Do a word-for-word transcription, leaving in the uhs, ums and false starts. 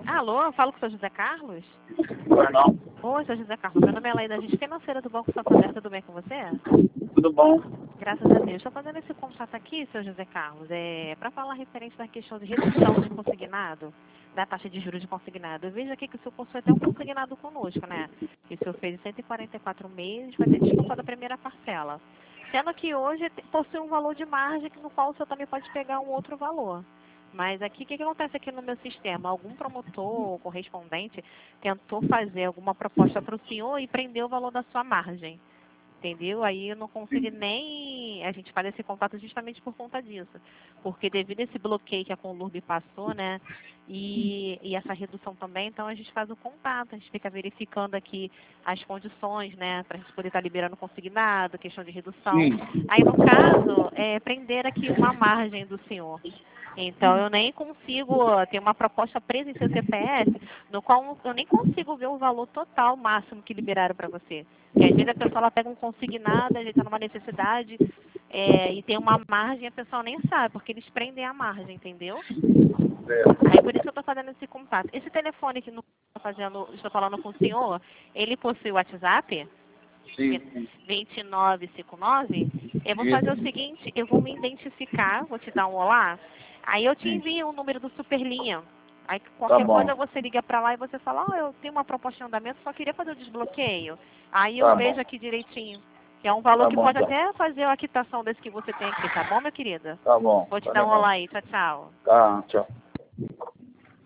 Alô, eu falo com o seu José Carlos? Oi, não. Oi, seu José Carlos. Meu nome é Laída, agente financeira do Banco Santander. Tudo bem com você? Tudo bom? Graças a Deus. Estou fazendo esse contato aqui, seu José Carlos, é, para falar referente da questão de redução de consignado, da taxa de juros de consignado. Eu vejo aqui que o senhor possui até um consignado conosco, né? Que o senhor fez em cento e quarenta e quatro meses, vai ser descontado a primeira parcela. Sendo que hoje te- possui um valor de margem no qual o senhor também pode pegar um outro valor. Mas aqui, o que, que acontece aqui no meu sistema? Algum promotor ou correspondente tentou fazer alguma proposta para o senhor e prendeu o valor da sua margem. Entendeu? Aí eu não consigo nem a gente fazer esse contato justamente por conta disso. Porque devido a esse bloqueio que a Conlurb passou, né? E, e essa redução também, então a gente faz o contato, a gente fica verificando aqui as condições, né? Para a gente poder estar liberando consignado, questão de redução. Sim. Aí no caso, é prender aqui uma margem do senhor. Então eu nem consigo ter uma proposta presa em seu C P F, no qual eu nem consigo ver o valor total máximo que liberaram para você. Porque às vezes a pessoa ela pega um consignado, a gente está numa necessidade é, e tem uma margem, a pessoa nem sabe, porque eles prendem a margem, entendeu? Aí por isso que eu estou fazendo esse contato. Esse telefone que não estou fazendo, estou falando com o senhor, ele possui o WhatsApp? Sim, sim. vinte e nove cinquenta e nove, eu vou fazer o Isso. seguinte, eu vou me identificar, vou te dar um olá, aí eu te Sim. envio o número do Superlinha. Aí Tá qualquer bom. coisa você liga pra lá e você fala, ó, eu tenho uma proposta em andamento, só queria fazer o desbloqueio. Aí eu Tá vejo bom. aqui direitinho. Que é um valor Tá que bom, pode então. até fazer a quitação desse que você tem aqui, tá bom, minha querida? Tá bom. Vou te Tá dar um legal. olá aí, tchau, tchau. Tá, tchau.